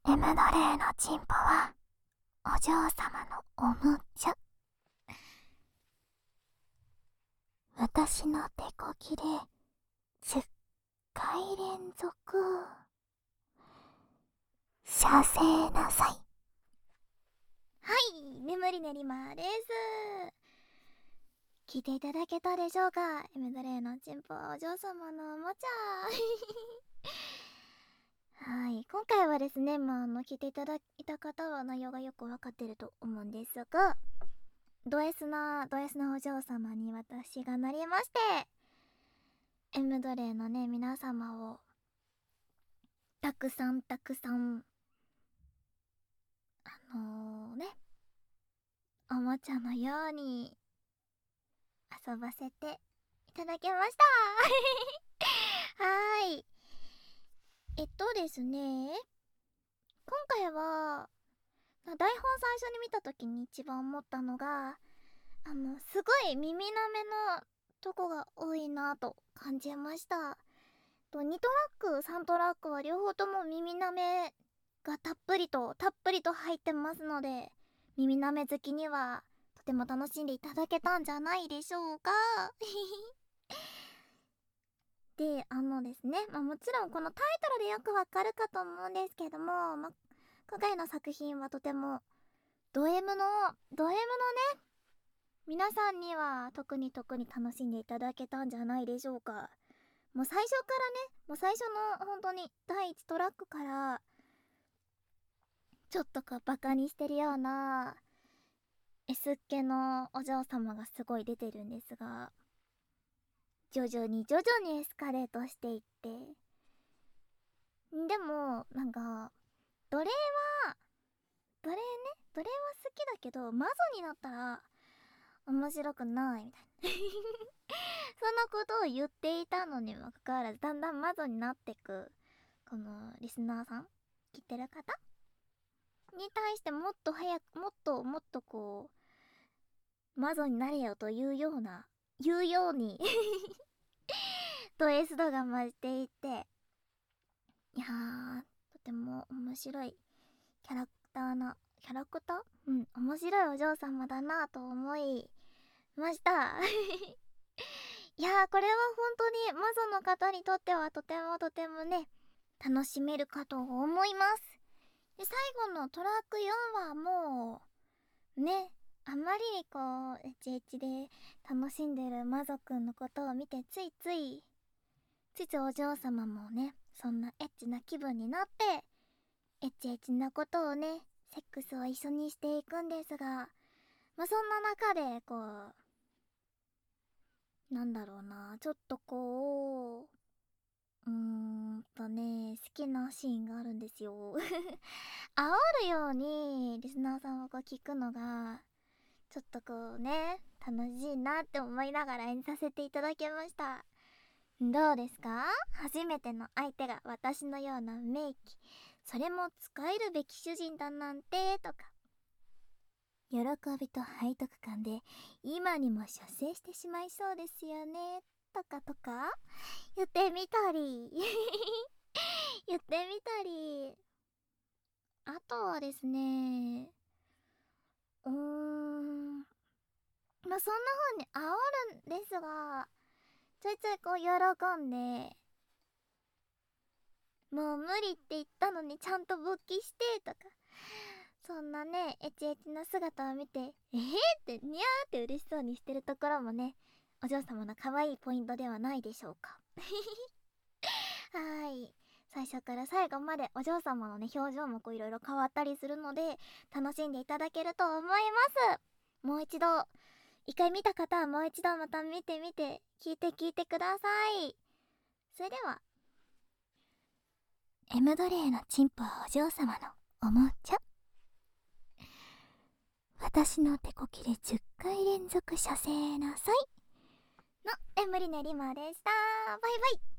エムドレーのチンポはお嬢様のおもちゃ。私の手こきで10回連続射精なさい。 はい、眠りねりまです。聞いていただけたでしょうか。エムドレーのチンポはお嬢様のおもちゃはい、今回はですね、聞いていただいた方は内容がよくわかってると思うんですが、ド S なお嬢様に私がなりまして、エムドレーのね、皆様をたくさんおもちゃのように遊ばせていただきましたはーい。ですね、今回は台本最初に見た時に一番思ったのが、すごい耳なめのとこが多いなと感じました。2トラック3トラックは両方とも耳なめがたっぷりと入ってますので、耳なめ好きにはとても楽しんでいただけたんじゃないでしょうかでですね、もちろんこのタイトルでよくわかるかと思うんですけども、今回の作品はとてもド M のね、皆さんには特に楽しんでいただけたんじゃないでしょうか。もう最初からね、最初の本当に第1トラックからちょっとバカにしてるような S っ気のお嬢様がすごい出てるんですが、徐々にエスカレートしていって、でも奴隷は好きだけど魔女になったら面白くないみたいなそんなことを言っていたのにもかかわらず、だんだん魔女になってくこのリスナーさん、聞いてる方に対してもっと早くもっと魔女になれよと言うようにド S 度が増していて、いやー、とても面白いキャラクター面白いお嬢様だなと思いましたいやー、これは本当に魔女の方にとってはとてもね、楽しめるかと思います。で、最後のトラック4はもうね、あまりにエチエチで楽しんでる魔女くんのことを見て、ついついお嬢様もね、そんなエッチな気分になってエチなことをね、セックスを一緒にしていくんですが、そんな中でちょっと好きなシーンがあるんですよ煽るようにリスナーさんを聞くのがちょっと楽しいなって思いながら演じさせていただきました。どうですか？初めての相手が私のような名器、それも使えるべき主人だなんてとか、喜びと背徳感で今にも射精してしまいそうですよねとか言ってみたりあとはですね、そんな風に煽るんですが、ちょいちょい喜んで、もう無理って言ったのにちゃんと勃起してとか、そんなね、エチエチな姿を見て、ってニャーって嬉しそうにしてるところもね、お嬢様の可愛いポイントではないでしょうかはい、最初から最後までお嬢様のね、表情もいろいろ変わったりするので、楽しんでいただけると思います。もう一度、一回見た方はもう一度また見て聞いてください。それでは、 エムドレーのチンポはお嬢様のおもちゃ。私の手こきで10回連続射精なさいのエムリネリマでした。バイバイ。